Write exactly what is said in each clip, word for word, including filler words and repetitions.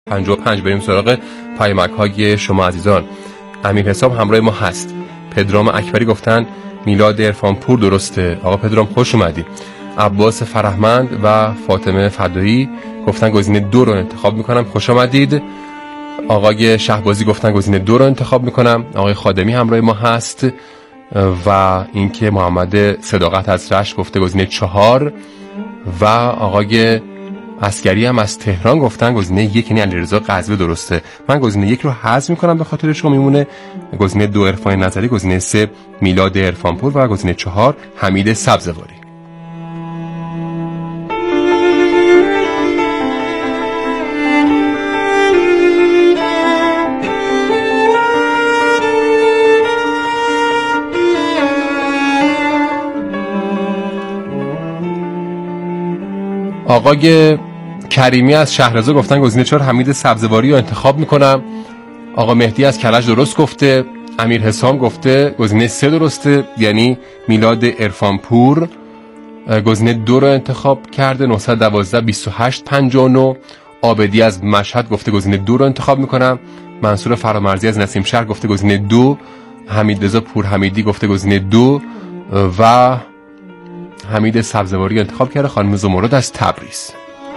پنجاه و پنج. بریم سراغ پیامک های شما عزیزان. امیر حساب همراه ما هست. پدرام اکبری گفتن میلاد عرفانپور درسته. آقا پدرام خوش اومدی. عباس فرهمند و فاطمه فدایی گفتن گزینه دو رو انتخاب میکنم. خوش آمدید. آقای شهبازی گفتن گزینه دو رو انتخاب میکنم. آقای خادمی همراه ما هست و اینکه محمد صداقت از رشت گفته گزینه چهار و آقای عسکری هم از تهران گفتن گزینه یک، یعنی علیرضا قزوی درسته. من گزینه یک رو حذف میکنم به خاطر شما. میمونه گزینه دو عرفان نظری، گزینه سه میلاد عرفانپور و گزینه چهار حمید سبزواری. آقای کریمی از شهرزا گفتن گزینه چهار حمید سبزواری رو انتخاب میکنم. آقا مهدی از کرج درست گفته. امیر حسام گفته گزینه سه درسته، یعنی میلاد عرفانپور. گزینه دو رو انتخاب کرده. نهصد و دوازده بیست و هشت پنجاه و نه. آبدی از مشهد گفته گزینه دو رو انتخاب میکنم. منصور فرامرزی از نسیم شهر گفته گزینه دو. حمید رضا پور حمیدی گفته گزینه دو و حمید سبزواری انتخاب کرده. خانم زمرد از تبریز.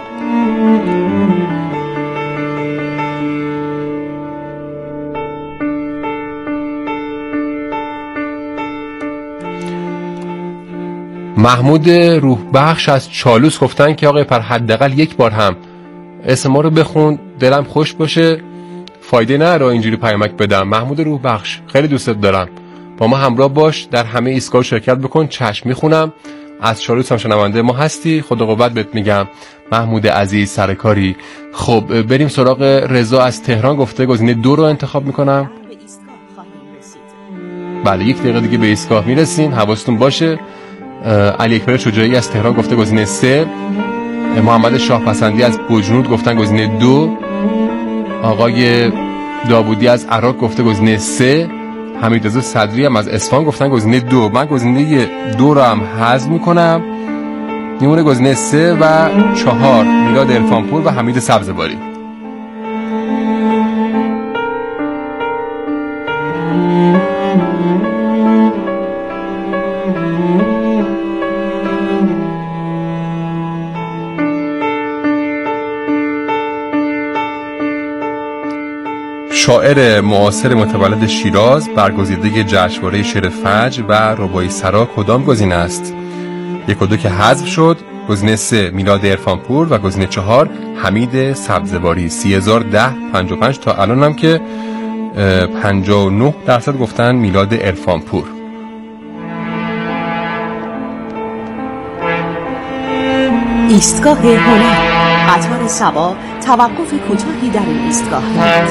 محمود روح بخش از چالوس گفتن که آقای پر حداقل یک بار هم اسم ما رو بخون، دلم خوش باشه. فایده نداره اینجوری پیامک بدم. محمود روح بخش خیلی دوستت دارم، با ما همراه باش، در همه ایستگاه شرکت بکن. چشم میخونم. از چالوس هم شنونده ما هستی، خدا قوت بهت میگم محمود عزیز سرکاری. خب بریم سراغ رضا از تهران گفته گزینه دو رو انتخاب میکنم. بله یک دقیقه دیگه به ایستگاه میرسیم، حواستون باشه. علی اکبر شجاعی از تهران گفته گزینه سه. محمد شاه پسندی از بوجنود گفتن گزینه دو. آقای داوودی از عراق گفته گزینه سه. حمیدرضا صدری هم از اصفهان گفتن گزینه دو. من گزینه دو رو هم حذف میکنم. میمونه گزینه سه و چهار میلاد عرفانپور و حمید سبزواری. شاعر معاصر متولد شیراز برگزیده جشنواره شعر فجر و رباعی سرا کدام گزینه است؟ یک و دو که حذف شد. گزینه سه میلاد عرفانپور و گزینه چهار حمید سبزواری. سی هزار و ده پنجاه و پنج تا الان هم که پنجاه و نه درصد گفتن میلاد عرفانپور. ایستگاه هنر قطار سبا توقف کوتاهی در این ایستگاه دارد.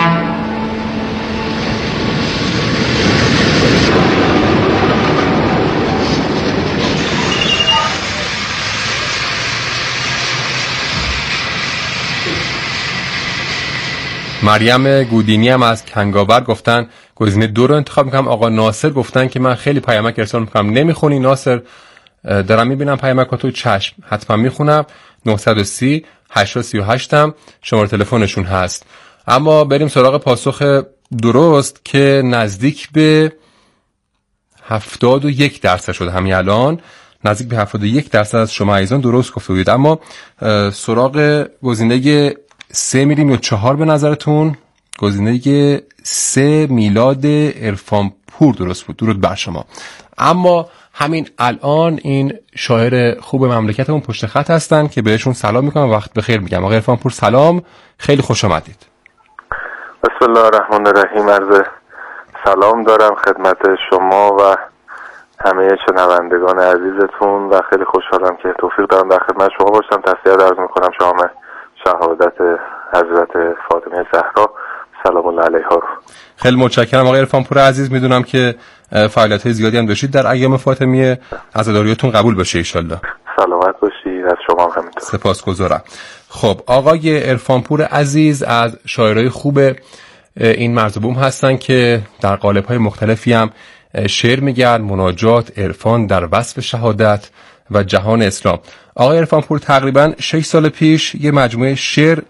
مریم گودینی هم از کنگاور گفتن گزینه دو رو انتخاب میکنم. آقا ناصر گفتن که من خیلی پیامک ارسال میکنم نمیخونی ناصر. دارم میبینم پیامکاتو، چشم حتما میخونم. نهصد و سی هشتصد و سی و هشت هم شماره تلفنشون هست. اما بریم سراغ پاسخ درست که نزدیک به هفتاد و یک درصد شد. همین الان نزدیک به هفتاد و یک درصد از شما عزیزان درست گفته بودید. اما سراغ گزینه سه میریم یا چهار به نظرتون؟ گزینه سه میلاد عرفانپور درست بود. درود بر شما. اما همین الان این شاعر خوب مملکتمون پشت خط هستن که بهشون سلام میکنم، وقت بخیر میگم. آقای عرفانپور سلام، خیلی خوش آمدید. بسم الله الرحمن الرحیم. عرض سلام دارم خدمت شما و همه شنوندگان عزیزتون و خیلی خوشحالم که توفیق دارم در خدمت شما باشم. تسلیت عرض میکنم شام شهادت حضرت فاطمه زهرا سلام الله علیها رو. خیلی متشکرم آقای عرفانپور عزیز. میدونم که فعالیت‌های زیادی هم داشتید در ایام فاطمیه. عزاداریاتون قبول باشه ان شاءالله. سلامت باشید. از شما هم همینطور. سپاسگزارم. خب آقای عرفانپور عزیز از شاعرای خوب این مرزبوم هستن که در قالب‌های مختلفی هم شعر میگن، مناجات، عرفان در وصف شهادت و جهان اسلام. آقای عرفانپور تقریبا شش سال پیش یه مجموعه شعر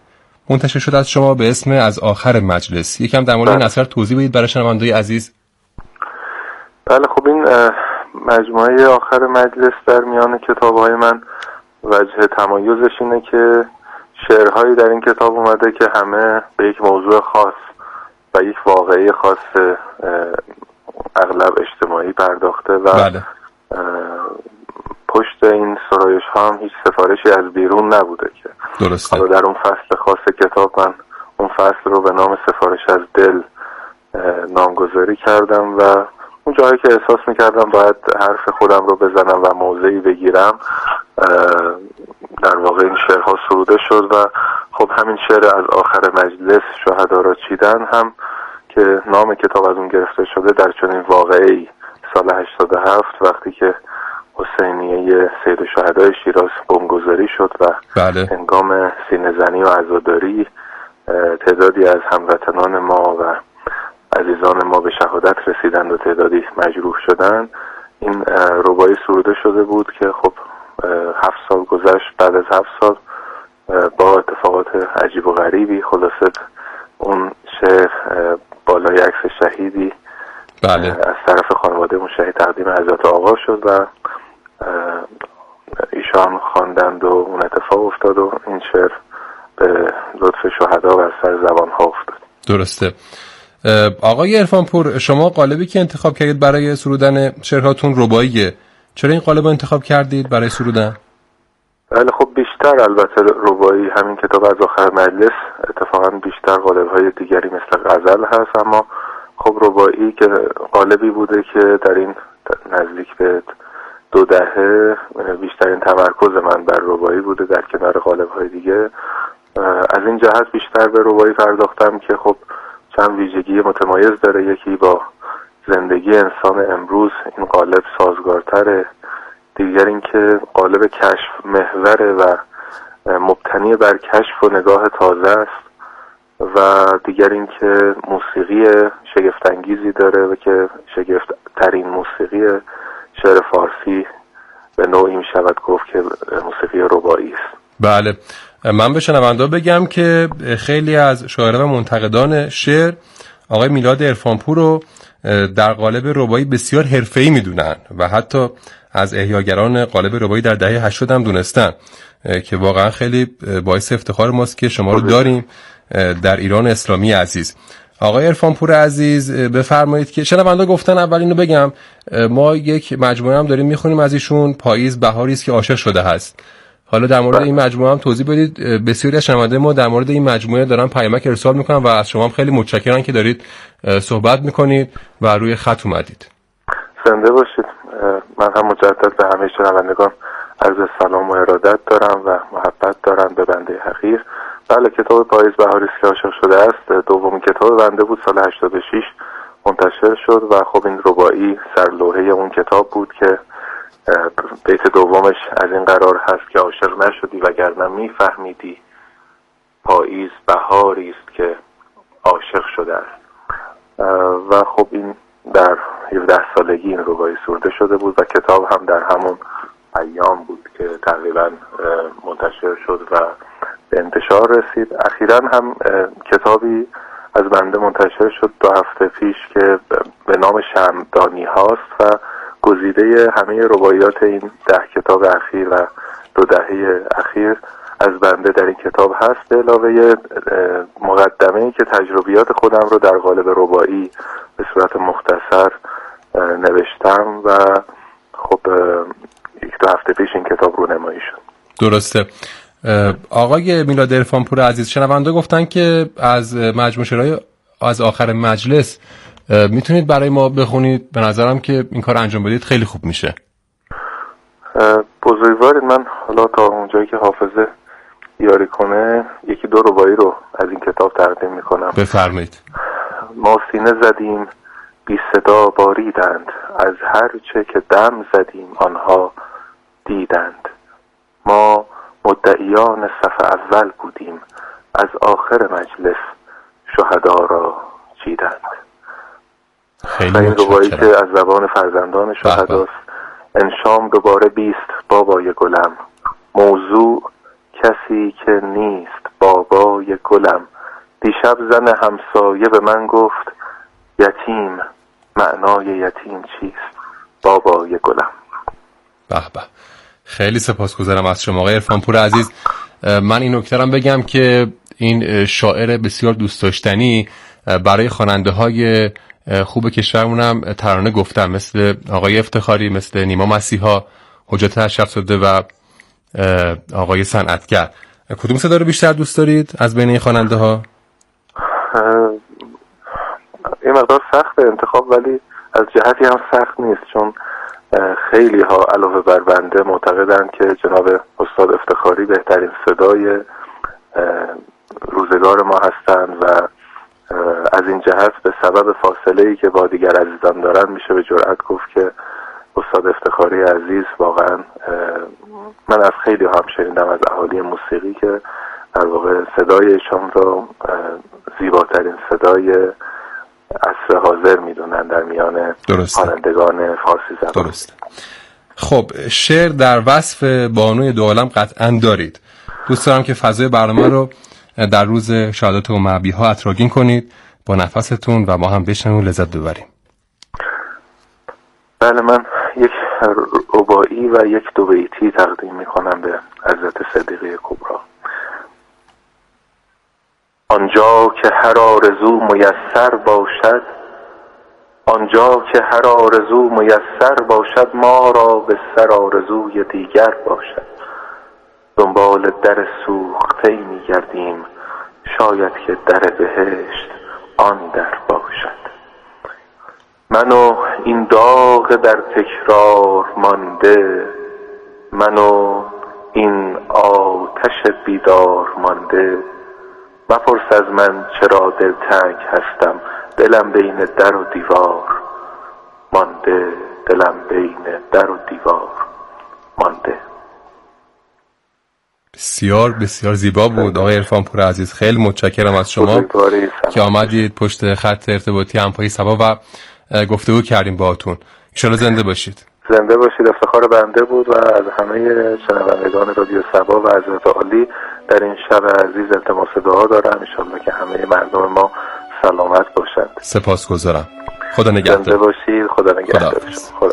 منتشر شده از شما به اسم از آخر مجلس. یکم در مورد این اثر توضیح بدید برای شنوندگان عزیز. بله خب این مجموعه آخر مجلس در میان کتاب‌های من وجه تمایزش اینه که شعرهایی در این کتاب اومده که همه به یک موضوع خاص و یک واقعی خاص اغلب اجتماعی پرداخته و بله. پشت این سرایش ها هم هیچ سفارشی از بیرون نبوده که درسته. حالا در اون فصل خاص کتاب من اون فصل رو به نام سفارش از دل نامگذاری کردم و اون جایی که احساس میکردم باید حرف خودم رو بزنم و موضعی بگیرم در واقع این شعرها سروده شد و خب همین شعر از آخر مجلس شهدا را چیدن هم که نام کتاب از اون گرفته شده در چنین واقعی سال هشتاد و هفت وقتی که حسینیه سید الشهدای شیراز بمبگذاری شد و بله. هنگام سینه‌زنی و عزاداری تعدادی از هموطنان ما و عزیزان ما به شهادت رسیدند و تعدادی مجروح شدند. این رباعی سروده شده بود که خب هفت سال گذشت. بعد از هفت سال با اتفاقات عجیب و غریبی خلاصه اون شعر بالای عکس شهیدی بله. از طرف خانواده اون شهید تقدیم حضرت آقا شد و ایشان خواندند و اون اتفاق افتاد و این شعر به لطف شهدا و از سر زبان ها افتاد. درسته. آقای عرفانپور، شما قالبی که انتخاب کردید برای سرودن شعرهاتون رباعیه. چرا این قالب رو انتخاب کردید برای سرودن؟ بله خب بیشتر البته رباعی همین کتاب از آخر مجلس اتفاقا بیشتر قالب‌های دیگری مثل غزل هست، اما خب رباعی که قالبی بوده که در این نزدیک به دو دهه بیشترین تمرکز من بر رباعی بوده در کنار قالب‌های دیگه. از این جهت بیشتر به رباعی پرداختم که خب چند ویژگی متمایز داره. یکی با زندگی انسان امروز این قالب سازگارتره، دیگر این که قالب کشف محوره و مبتنی بر کشف و نگاه تازه است و دیگر این که موسیقی شگفت‌انگیزی داره و که شگفت‌ترین موسیقی شعر فارسی به نوعی می شود گفت که موسیقی رباعی است. بله، من به شنوندا بگم که خیلی از شاعران و منتقدان شعر آقای میلاد عرفانپور رو در قالب رباعی بسیار حرفه‌ای میدونن و حتی از احیاگران قالب رباعی در دهه هشتاد هم دونستن که واقعا خیلی باعث افتخار ماست که شما رو داریم در ایران اسلامی عزیز. آقای عرفانپور عزیز بفرمایید که شنوندا گفتن اول اینو بگم، ما یک مجموعه هم داریم میخونیم از ایشون، پاییز بهاری است که عاشق شده هست. حالا در مورد این مجموعه هم توضیح بدید. بسیاری از شنونده ما در مورد این مجموعه دارن پیامک ارسال میکنن و از شما هم خیلی متشکرم که دارید صحبت میکنید و روی خط اومدید. زنده باشید. من هم مجدد به همه شنوندگان عرض سلام و ارادت دارم و محبت دارم به بنده حقیر. بله، کتاب پاییز بهاری است که عاشق شده است دومین کتاب بنده بود، سال هشتاد و شش منتشر شد و خب این رباعی سرلوحه اون کتاب بود که بیت دومش از این قرار هست که عاشق نشدی وگرنه میفهمیدی پاییز بهاری است که عاشق شده است. و خب این در هفده سالگی این رباعی سروده شده بود و کتاب هم در همون ایام بود که تقریبا منتشر شد و به انتشار رسید. اخیراً هم کتابی از بنده منتشر شد دو هفته پیش که به نام شمعدانی هاست و گزیده همه رباعیات این ده کتاب اخیر و دو دهه اخیر از بنده در این کتاب هست، به علاوه مقدمه‌ای که تجربیات خودم رو در قالب رباعی به صورت مختصر نوشتم و خب یک دو هفته پیش این کتاب رو نمایی شد. درسته. آقای میلاد عرفانپور عزیز، شنونده گفتن که از مجموعه شعرهای از آخر مجلس میتونید برای ما بخونید؟ به نظرم که این کار انجام بدید خیلی خوب میشه. بزرگوارید، من حالا تا اونجایی که حافظه یاری کنه یکی دو رباعی رو از این کتاب تقدیم میکنم. بفرمایید. ما سینه زدیم بی صدا باریدند، از هر چه که دم زدیم آنها دیدند. ما مدعیان صف اول بودیم، از آخر مجلس شهدا را چیدند. خیلی این رباعی که از زبان فرزندان شهداست. انشام دوباره بیست بابای گلم، موضوع کسی که نیست بابای گلم. دیشب زن همسایه به من گفت یتیم، معنای یتیم چیست بابای گلم. به به، خیلی سپاسگزارم از شما آقای عرفانپور عزیز. من این نکته رو بگم که این شاعر بسیار دوست داشتنی برای خواننده های خوب کشورمون هم ترانه گفتم، مثل آقای افتخاری، مثل نیما مسیحا، حجت اشرف‌زاده و آقای صنعتگر. کدوم صدا رو بیشتر دوست دارید از بین این خواننده ها؟ این مقدار سخت انتخاب، ولی از جهتی هم سخت نیست، چون خیلی ها علاوه بر بنده معتقدند که جناب استاد افتخاری بهترین صدای روزگار ما هستند و از این جهت به سبب فاصله‌ای که با دیگر عزیزان دارن میشه به جرئت گفت که استاد افتخاری عزیز واقعا، من از خیلی هم شنیدم از اهالی موسیقی که در واقع صدای ایشان را زیباترین صدای عصر حاضر میدونن در میان خوانندگان فارسی زبان. درسته. خب شعر در وصف بانوی دو عالم قطعا دارید. دوست دارم که فضای برنامه رو در روز شهادت و معبیها اتراگین کنید با نفستون و ما هم بشنویم و لذت ببریم. بله، من یک رباعی و یک دو بیتی تقدیم میکنم به حضرت صدیقه کبرا. آنجا که هر آرزو میسر باشد، آنجا که هر آرزو میسر باشد، ما را به سر آرزوی دیگر باشد. دنبال در سوخته میگردیم، شاید که در بهشت آن در باشد. من و این داغ در تکرار مانده، من و این آتش بیدار مانده. مپرس از من چرا دلتنگ هستم، دلم بین در و دیوار مانده، دلم بین در و دیوار مانده. بسیار بسیار زیبا بود آقای عرفانپور عزیز. خیلی متشکرم از شما که آمدید پشت خط ارتباطی همپای صبا و گفتگو کردیم باهاتون. ان شاءالله زنده باشید. زنده باشید. افتخار بنده بود و از همه شنوندگان رادیو صبا و حضرت عالی در این شب عزیز التماس دعا دارم، ان شاءالله که همه مردم ما سلامت باشند. سپاسگزارم. خدا نگهدار. زنده باشید. خدا نگهدار. خدا.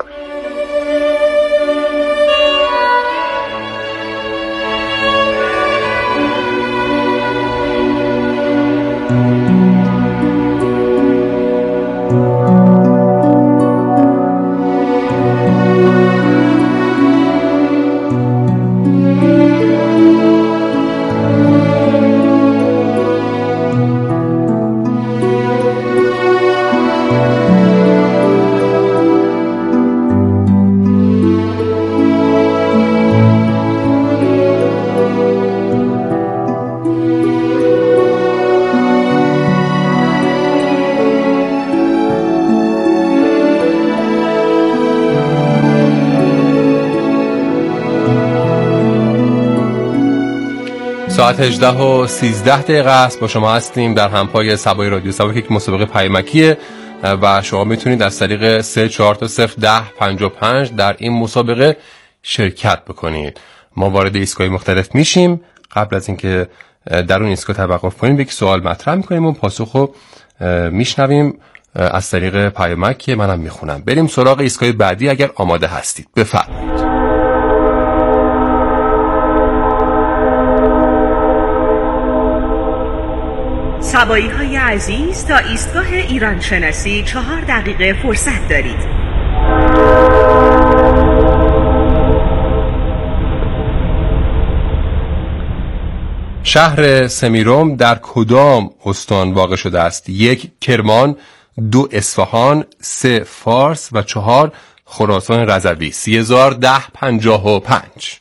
ساعت هجده و سیزده دقیقه است. با شما هستیم در همپای صبای رادیو صبا که یک مسابقه پیامکیه و شما میتونید از طریق سه چهار تا صفر ده پنجاه و پنج در این مسابقه شرکت بکنید. ما وارد ایستگاه مختلف میشیم. قبل از اینکه در اون ایستگاه توقف کنیم یک سوال مطرح میکنیم و پاسخو میشنویم از طریق پیامک که منم میخونم. بریم سراغ ایستگاه بعدی اگر آماده هستید. بفرمایید. صبایی های عزیز، تا ایستگاه ایران شناسی چهار دقیقه فرصت دارید. شهر سمیروم در کدام استان واقع شده است؟ یک کرمان، دو اصفهان، سه فارس و چهار خراسان رضوی. سی هزار ده پنجاه و پنج.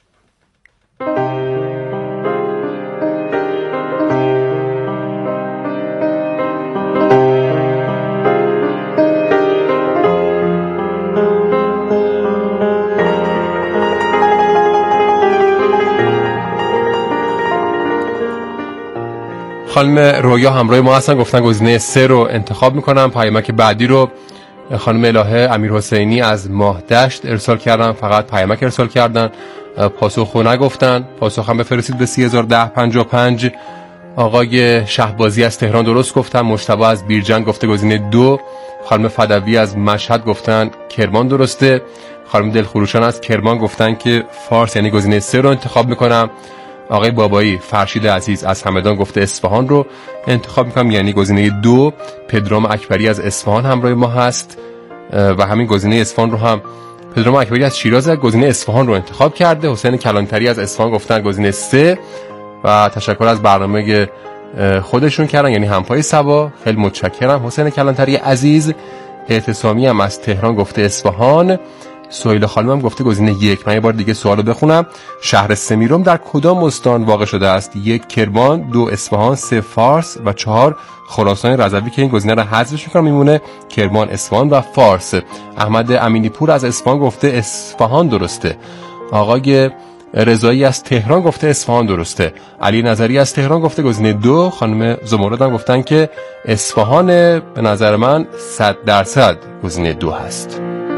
خانم رویا همراه ما هستن، گفتن گزینه سه رو انتخاب میکنم. پیامک بعدی رو خانم الهه امیر حسینی از ماه دشت ارسال کردن، فقط پیامک ارسال کردن. پاسخو نگفتن. پاسخ هم بفرستید به سی هزار و ده پنجاه و پنج. آقای شهبازی از تهران درست گفتن. مجتبی از بیرجند گفته گزینه دو. خانم فدوی از مشهد گفتن کرمان درسته. خانم دلخروشان از کرمان گفتن که فارس یعنی گزینه سه رو انتخاب میکنم. آقای بابایی فرشید عزیز از همدان گفته اصفهان رو انتخاب میکنم یعنی گزینه دو. پدرام اکبری از اصفهان همراه ما هست و همین گزینه اصفهان رو هم پدرام اکبری از شیراز گزینه اصفهان رو انتخاب کرده. حسین کلانتری از اصفهان گفتن گزینه سه و تشکر از برنامه خودشون کردن یعنی همپای سبا. خیلی متشکرم حسین کلانتری عزیز. اعتصامی هم از تهران گفته اصفهان. سهیل خانم هم گفته گزینه یک. من یه بار دیگه سوالو بخونم. شهر سمیرم در کدام استان واقع شده است؟ یک کرمان، دو اصفهان، سه فارس و چهار خراسان رضوی که این گزینه رو حذفش می‌کنم میمونه کرمان، اصفهان و فارس. احمد امینی پور از اصفهان گفته اصفهان درسته. آقای رضایی از تهران گفته اصفهان درسته. علی نظری از تهران گفته گزینه دو. خانم زمرد هم گفتن که اصفهان به نظر من صد درصد گزینه دو هست.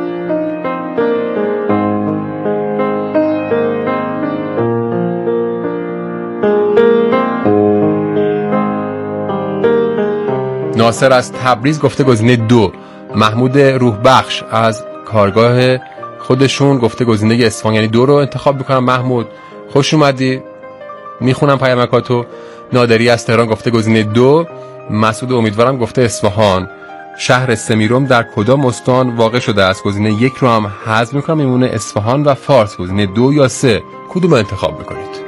ناصر از تبریز گفته گزینه دو. محمود روح بخش از کارگاه خودشون گفته گزینه اصفهان یعنی دو رو انتخاب میکنم. محمود خوش اومدی، میخونم پیامکاتو. نادری از تهران گفته گزینه دو. مسعود امیدوارم گفته اصفهان. شهر سمیرم در کدام استان واقع شده است؟ گزینه یک رو هم حذف میکنم میمونه اصفهان و فارس. گزینه دو یا سه کدوم رو انتخاب میکنید؟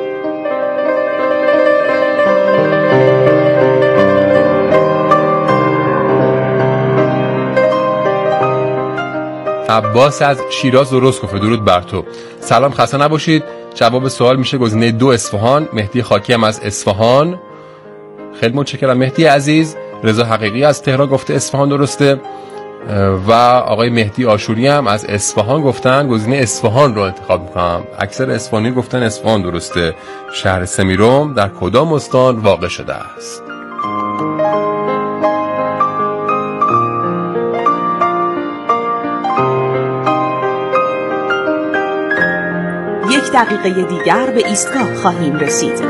عباس از شیراز درست گفته. درود بر تو. سلام، خسته نباشید. جواب سوال میشه گزینه دو اصفهان. مهدی خاکی هم از اصفهان. خیلی متشکرم مهدی عزیز. رضا حقیقی از تهران گفته اصفهان درسته و آقای مهدی آشوری هم از اصفهان گفتن گزینه اصفهان رو انتخاب میکنم. اکثر اصفهانی گفتن اصفهان درسته. شهر سمیرم در کدام استان واقع شده است؟ یک دقیقه دیگر به ایستگاه خواهیم رسید.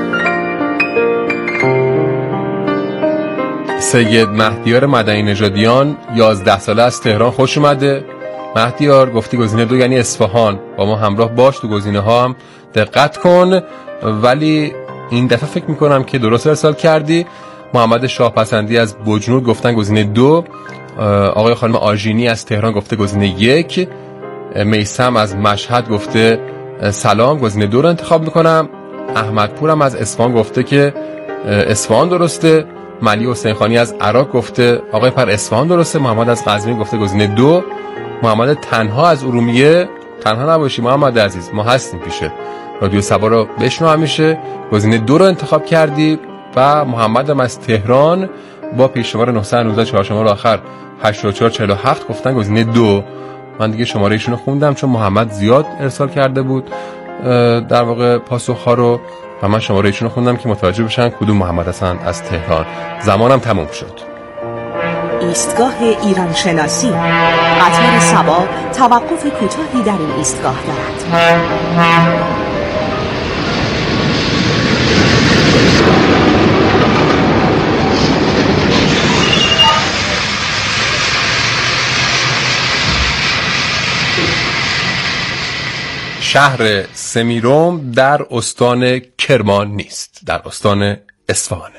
سید مهدیار مدنی نژادیان یازده ساله از تهران خوش اومده. مهدیار گفتی گزینه دو یعنی اصفهان. با ما همراه باش، تو گزینه ها هم دقت کن. ولی این دفعه فکر میکنم که درست ارسال کردی. محمد شاه پسندی از بجنور گفتن گزینه دو. آقای خانم آژینی از تهران گفته گزینه یک. میثم از مشهد گفته سلام گزینه دو رو انتخاب میکنم. احمد پورم از اصفهان گفته که اصفهان درسته. ملی حسین خانی از عراق گفته آقای پر اصفهان درسته. محمد از قزوین گفته گزینه دو. محمد تنها از ارومیه، تنها نباشی محمد عزیز، ما هستیم پیشه. رادیو سبا رو بشنو همیشه. گزینه دو رو انتخاب کردی. و محمد هم از تهران با پیش شماره نه یک نه چهار شماره آخر هشتاد و چهار چهل و هفت گفتن گزینه دو. من دیگه شماره ایشونو خوندم چون محمد زیاد ارسال کرده بود در واقع پاسخ‌ها رو و من شماره ایشونو خوندم که متوجه بشن کدوم محمد هستن از تهران. زمانم تموم شد. ایستگاه ایران شناسی قطار سبا توقف کوتاهی در این ایستگاه دارد. شهر سمیرم در استان کرمان نیست، در استان اصفهانه.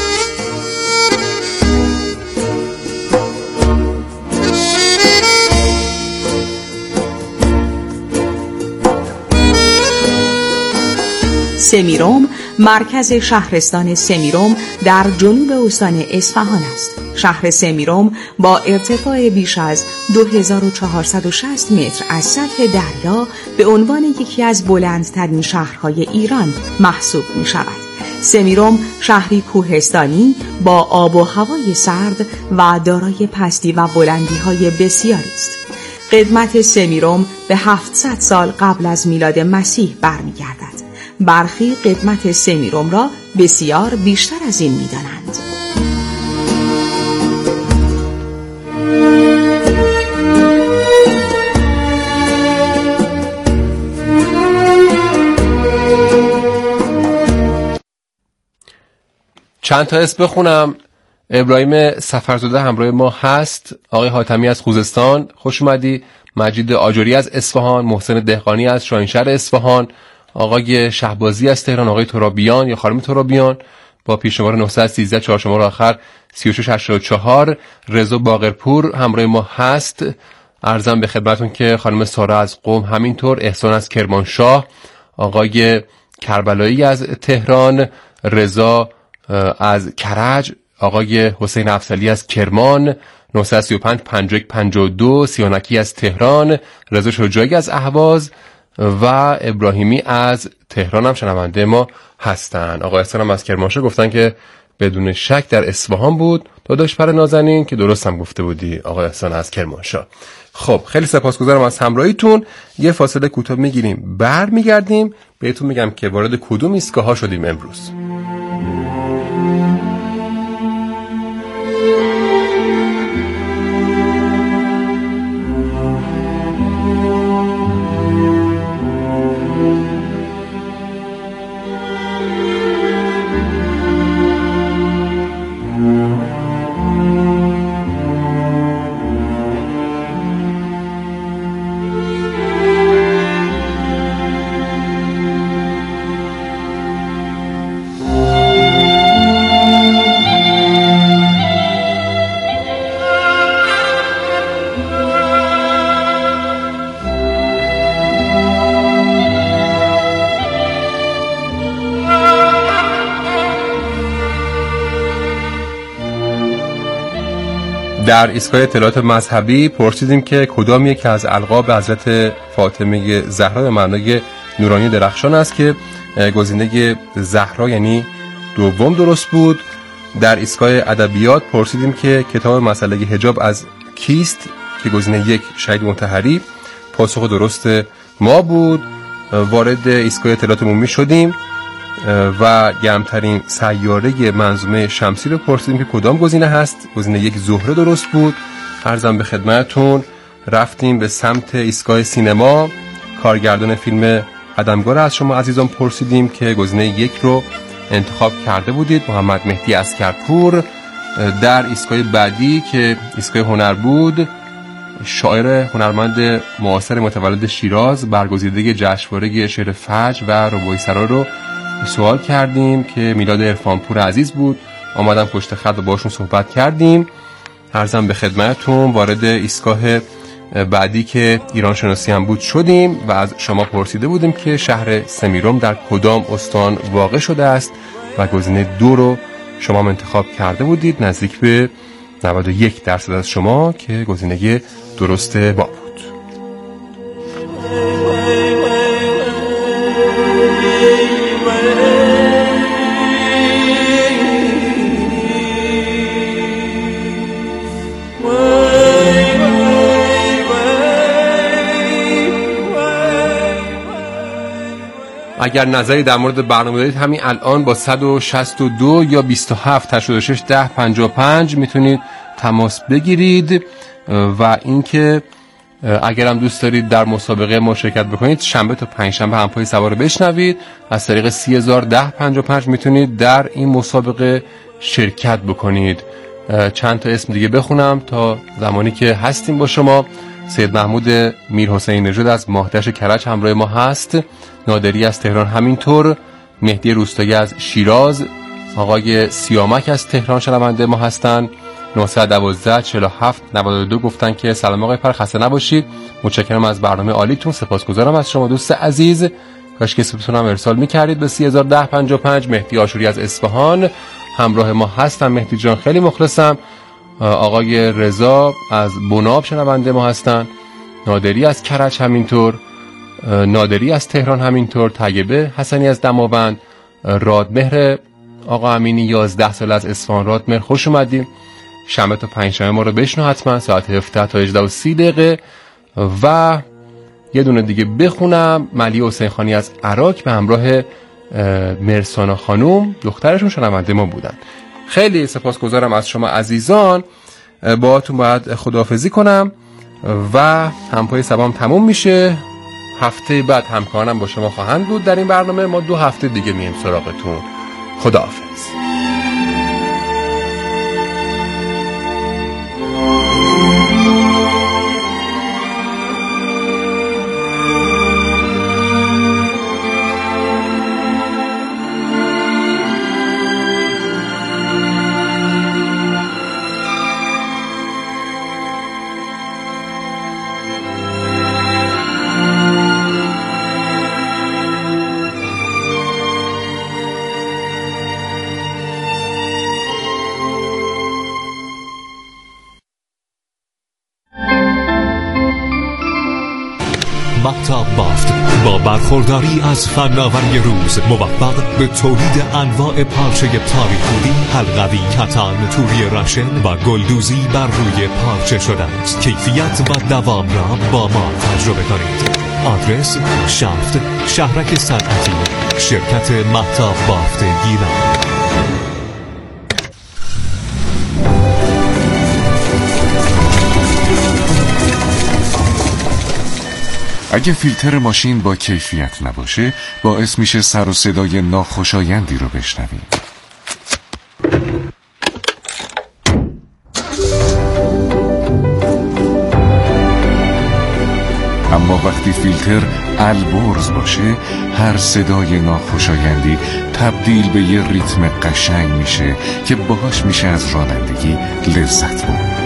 سمیرم مرکز شهرستان سمیرم در جنوب استان اصفهان است. شهر سمیرم با ارتفاع بیش از دو هزار و چهارصد و شصت متر از سطح دریا به عنوان یکی از بلندترین شهرهای ایران محسوب می شود. سمیرم شهری کوهستانی با آب و هوای سرد و دارای پستی و بلندی‌های بسیاری است. قدمت سمیرم به هفتصد سال قبل از میلاد مسیح برمیگردد. برخی قدمت سمیرم را بسیار بیشتر از این می‌دانند. چند تا اسم بخونم. ابراهیم سفرزاده همراه ما هست، آقای حاتمی از خوزستان خوش اومدی، مجید آجری از اصفهان، محسن دهقانی از شاهینشهر اصفهان، آقای شهبازی از تهران، آقای ترابیان یا خانم ترابیان با پیش شماره نه یک سه چهار شماره آخر سی و شش هشتاد و چهار. رضا باقرپور همراه ما هست. عرضم به خدمتون که خانم سارا از قم، همینطور احسان از کرمانشاه، آقای کربلایی از تهران، رضا از کرج، آقای حسین افضلی از کرمان، نه سه پنج پنج یک پنج دو، سیانکی از تهران، رضا شجاعی از اهواز و ابراهیمی از تهران هم شنونده ما هستن. آقای احسان هم از کرمانشاه گفتن که بدون شک در اصفهان بود. داداش پر نازنین که درست هم گفته بودی آقای احسان از کرمانشاه. خب خیلی سپاسگزارم از همراهیتون. یه فاصله کوتاه میگیریم، برمیگردیم بهتون میگم که وارد کدوم ایستگاه ها شدیم امروز. در ایستگاه اطلاعات مذهبی پرسیدیم که کدام یک از القاب حضرت فاطمه زهرا به معنای نورانی درخشان است که گزینه زهرا یعنی دوم درست بود. در ایستگاه ادبیات پرسیدیم که کتاب مسئله حجاب از کیست که گزینه یک شهید مطهری پاسخ درست ما بود. وارد ایستگاه اطلاعات عمومی شدیم و گرمترین سیاره منظومه شمسی رو پرسیدیم که کدام گزینه هست. گزینه یک زهره درست بود. عرضم به خدمتتون. رفتیم به سمت ایستگاه سینما. کارگردان فیلم ادمگار از شما عزیزان پرسیدیم که گزینه یک رو انتخاب کرده بودید، محمد مهدی اسکرپور. در ایستگاه بعدی که ایستگاه هنر بود، شاعر هنرمند معاصر متولد شیراز برگزیده جشنواره شعر فجر و رباعی سرا رو سوال کردیم که میلاد عرفانپور عزیز بود. آمدن پشت خط و باشون صحبت کردیم. عرضم به خدمتتون وارد ایستگاه بعدی که ایران شناسی هم بود شدیم و از شما پرسیده بودیم که شهر سمیرم در کدام استان واقع شده است و گزینه دو رو شما هم انتخاب کرده بودید. نزدیک به نود و یک درصد از شما که گزینه درست با بود. اگر نظری در مورد برنامه دارید همین الان با صد و شصت و دو یا بیست و هفت هشتاد و شش ده پنجاه و پنج میتونید تماس بگیرید. و اینکه اگر هم دوست دارید در مسابقه ما شرکت بکنید، شنبه تا پنجشنبه همپای سوار رو بشنوید. از طریق سی هزار ده پنجاه و پنج میتونید در این مسابقه شرکت بکنید. چند تا اسم دیگه بخونم تا زمانی که هستیم با شما. سید محمود میرحسین نژاد از ماهدشت کرج همراه ما هست. نادری از تهران همینطور. مهدی روستایی از شیراز. آقای سیامک از تهران شنونده ما هستن. نه یک دو چهار هفت نود و دو گفتن که سلام آقای پر، خسته نباشید، متشکرم از برنامه عالیتون، سپاسگزارم از شما دوست عزیز. کاش که اسمتون هم ارسال می‌کردید به سی هزار ده پنجاه و پنج. مهدی آشوری از اصفهان همراه ما هستن. مهدی جان خیلی مخلصم. آقای رضا از بناب شنونده ما هستن. نادری از کرج همینطور. نادری از تهران همینطور. طیبه حسنی از دماوند. رادمهر آقا امینی یازده سال از اصفهان. رادمهر خوش اومدیم. شنبه تا پنجشنبه ما رو بشنو حتما ساعت هفده تا هجده و سی دقیقه. و یه دونه دیگه بخونم. ملی حسین خانی از عراق به همراه مرسانا خانوم دخترشون شنونده ما بودن. خیلی سپاسگزارم از شما عزیزان. باهاتون باید خداحافظی کنم و همپای سبام تموم میشه. هفته بعد همکارانم با شما خواهند بود در این برنامه. ما دو هفته دیگه میایم سراغتون. خداحافظ. مهتاب بافت با برخورداری از فناوری روز موفق به تولید انواع پارچه تاریخی، حلقوی، کتان، توری راشن و گلدوزی بر روی پارچه شده است. کیفیت و دوام را با ما تجربه کنید. آدرس شفت، شهرک صنعتی، شرکت مهتاب بافت گیلان. اگه فیلتر ماشین با کیفیت نباشه باعث میشه سر و صدای ناخوشایندی رو بشنویم. اما وقتی فیلتر البرز باشه هر صدای ناخوشایندی تبدیل به یه ریتم قشنگ میشه که باهاش میشه از رانندگی لذت برد.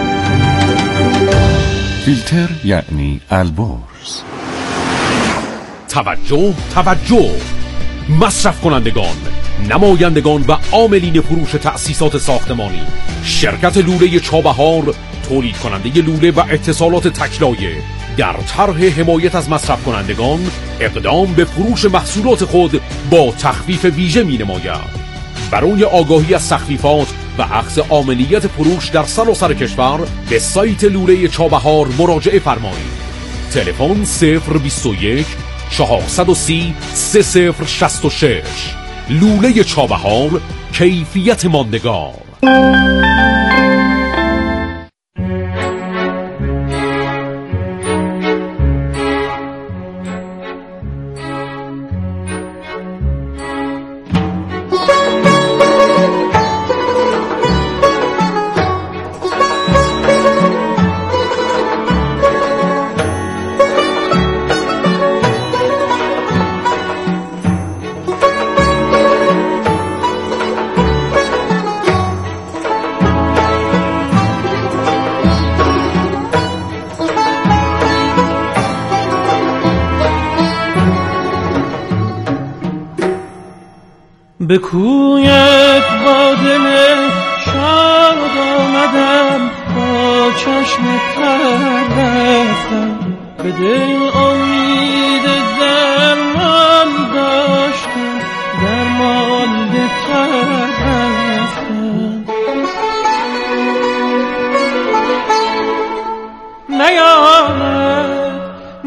فیلتر یعنی البرز. توجه توجه مصرف کنندگان، نمایندگان و عاملین فروش تأسیسات ساختمانی، شرکت لوله چابهار تولید کننده لوله و اتصالات تکلایه در طرح حمایت از مصرف کنندگان اقدام به فروش محصولات خود با تخفیف ویژه می نماید. برای آگاهی از تخفیفات و اخذ عاملیت فروش در سراسر کشور به سایت لوله چابهار مراجعه فرمایید. تلفن صفر بیست و یک چهارصد و سی سه صفر شصت و شش. لوله چابهار، کیفیت ماندگار. به کویت با دل شاد آمدم، با چشم تر رفتم، به دل امید درمان داشتم، درمان به تر رفتم. نیامد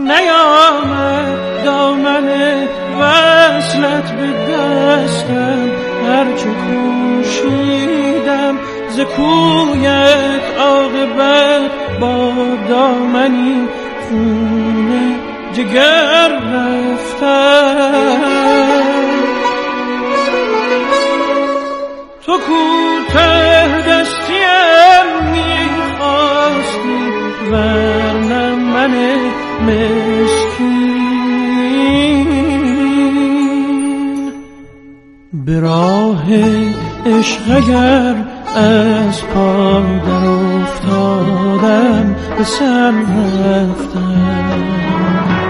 نیامد دامن وصلت به دستم، هرچه کوشیدم ز کویت عاقبت با دامنی خون جگر رفتم. تو کوته دستیم میخواستی ورنه من مسکین به راه عشق اگر از پا در افتادم به سر رفتم.